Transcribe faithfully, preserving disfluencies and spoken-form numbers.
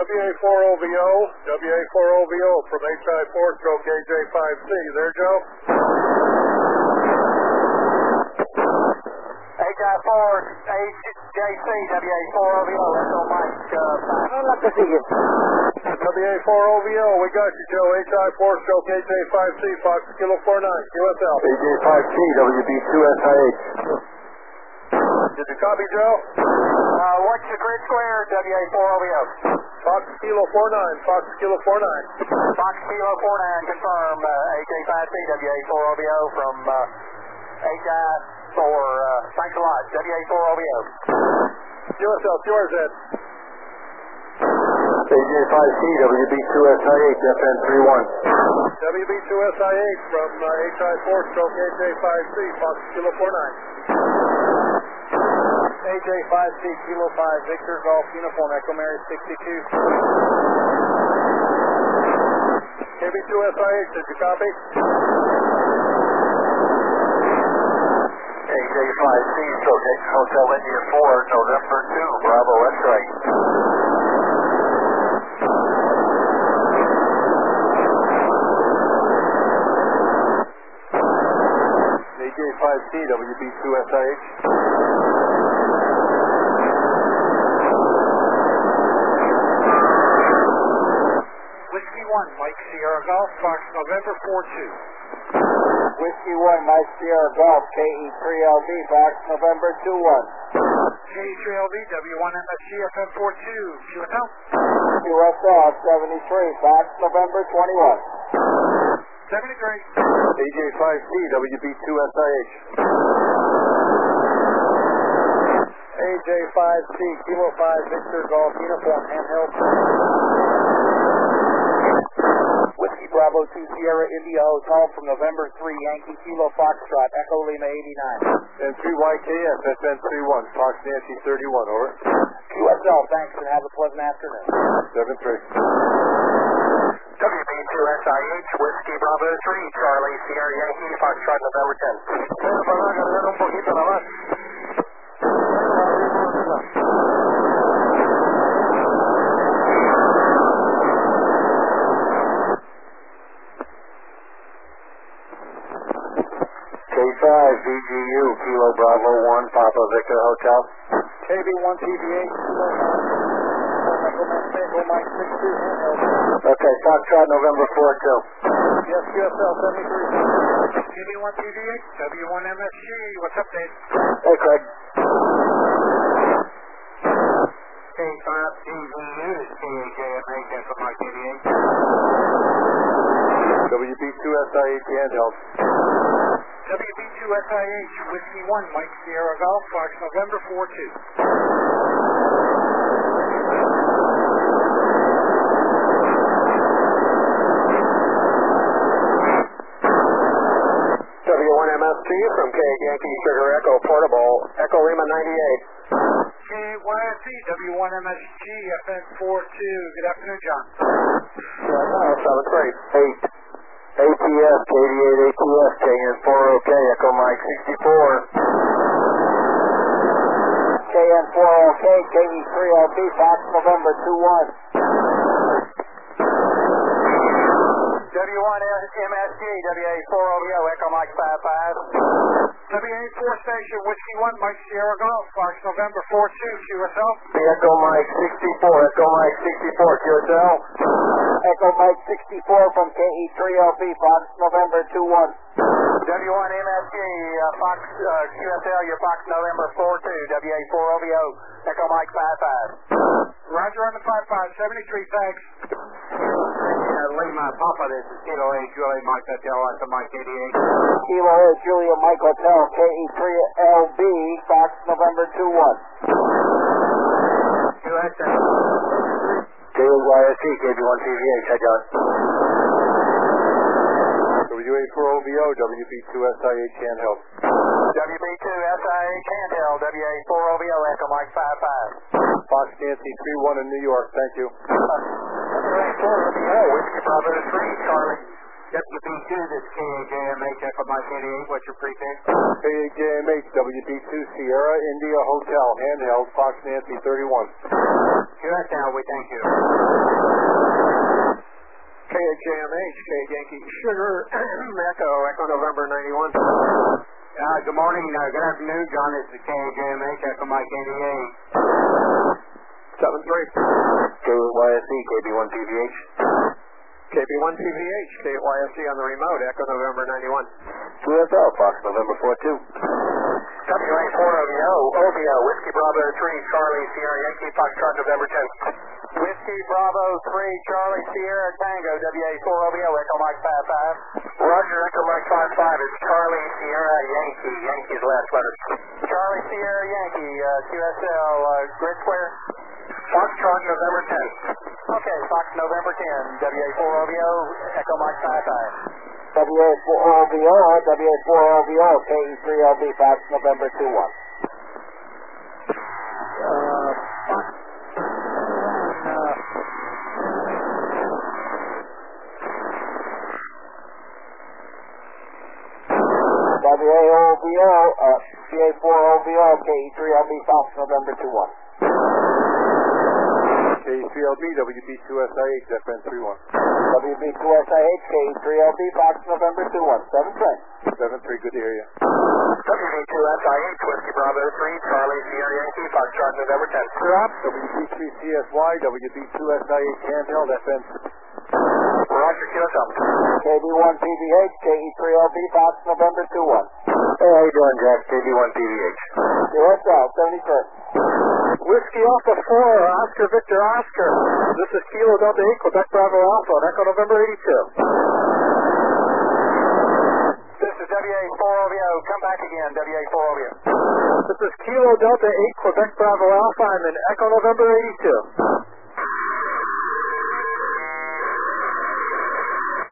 W A four O V O, W A four O V O from H I four stroke A J five C. There, Joe? H I four A J C, W A four O V O, Echo Mike uh, I'd like to see you. W A four O V O, we got you, Joe. H I four stroke A J five C, Fox Kilo four nine, Q S L. A J five C, W B two S I H. Did you copy, Joe? Uh, what's the grid square, W A four O V O? Fox Kilo four nine, Fox Kilo four nine. Fox Kilo four nine, confirm, uh, A J five C, W A four O V O from uh, H I four, uh, thanks a lot, W A four O V O. Q S L, Q R Z. A J five C, W B two S I H, F N three one. W B two S I H from uh, H I four stroke A J five C, Fox Kilo four nine. A J five C, Kilo five, Victor Golf, Uniform, Echo Mary sixty-two. K B two S I H, did you copy? A J five C, stroke X Hotel India four, November two, Bravo, that's right. A J five C, W B two S I H. Whiskey one, Mike Sierra Golf, Fox November four two. Whiskey one, Mike Sierra Golf, K E three L D, Fox November two one. K E three L V, W one M S G, F M four two, Q S L. Q S L seventy-three, Fox November twenty-one. seventy-three. A J five C, W B two S I H. A J five C, Kilo five, Victor Golf, Uniform, handheld. Whiskey Bravo two Sierra India Hotel from November three, Yankee Kilo Foxtrot, Echo Lima eighty-nine. And three Y K S, F N three one, Fox Nancy thirty-one, over. Q S L, thanks and have a pleasant afternoon. seven three. W B two S I H, Whiskey Bravo three, Charlie Sierra Yankee Foxtrot, November tenth. Para agarrar un poquito nada más. K five, V G U, Kilo Bravo one, Papa Victor Hotel. K B one T V eight, Kilo five, Echo Mike six two, handheld. Okay, Foxtrot, November four two. Yes, Q S L seventy-three. K B one T V eight, W one M S G, what's up, Dave? Hey, Craig. K five D V U, K A J M H, Echo Mike eighty-eight. W B two S I H handheld. W B two S I H, Whiskey one, Mike Sierra Golf, Fox November four two. W one M S G from K Yankee Sugar Echo Portable, Echo Lima ninety-eight. K Y S C, W one M S G, F N four two. Good afternoon, John. Yeah, no, sounds great. eight. A T S, K eighty-eight A T S, K N four O K, Echo Mike sixty-four. K N four O K, K E three L B, Fox November two one. W one M S G, W A four O V O, Echo Mike five five. W A four Station, Whiskey one, Mike Sierra Golf, Fox November four two, Q S L. Echo Mike sixty-four, Echo Mike sixty-four, Q S L. Echo Mike sixty-four from K E three L B, Fox November two one. W one M S G, uh, Fox uh, Q S L, your Fox November four two, W A four O V O, Echo Mike five five. Roger on the five five, seventy-three, thanks. Uh, Lima, Papa, this is Kilo eight, Juliet Mike Hotel, Alpha Mike eighty-eight. Kilo eight, Julia Mike Hotel, K E three L B, Fox November two one. Q S L. K Y S T, K B one T V H, hi John. W A four O V O, W B two S I H handheld. W B two S I H handheld, W A four O V O, Echo Mike five five. Fox Nancy three one in New York, thank you. W A four O V O, Whiskey Bravo three, Charlie W B two, this is K A J M H, Echo Mike eighty-eight, what's your prefix? K A J M H, W B two, Sierra, India Hotel, handheld, Fox Nancy thirty-one. Q S L, we thank you. K A J M H, K Yankee Sugar, Echo, Echo November ninety-one. Uh, good morning, uh, good afternoon, John, this is K A J M H, Echo Mike eighty-eight. seven three. K eight Y S E, K B one T V H. K B one T V H, K eight Y S E on the remote, Echo November ninety-one. Q S L, Fox November four two. W A four O V O, O V O, Whiskey Bravo three, Charlie, Sierra, Yankee, Foxtrot, November tenth. Whiskey Bravo three, Charlie, Sierra, Tango, W A four O V O, Echo Mike five five. Roger, Echo Mike five five, it's Charlie, Sierra, Yankee, Yankee's last letter. Charlie, Sierra, Yankee, uh, Q S L, uh, Grid Square. Foxtrot, November tenth. Okay, Fox November ten, W A four O V O, Echo Mike five five. W A four O V O, W A four O V O, K E three L B, Fox November two one. Uh, Fox. Uh, W A O V O, uh, C A four O V O, K E three L B, Fox November two one. K E three L B, W B two S I H, F N three one. W B two S I H, K E three L B, Fox November two one. seven three. seven three, good to hear you. W B two S I H, Whiskey Bravo three, Charlie, Sierra, Yankee, Foxtrot, November tenth. Drop, W B three C S Y, W B two S I H, handheld, F N. Roger, Q S L. K B one T V H, K E three L B, Fox November two one. Hey, how you doing, Jack? K B one T V H. Q S L, seventy-first. Whiskey Alpha four, Oscar Victor Oscar. This is Kilo Delta eight, Quebec Bravo Alpha, Echo November eighty-two. This is W A four O V O. Come back again, W A four O V O. This is Kilo Delta eight, Quebec Bravo Alpha. I'm in Echo November eighty-two.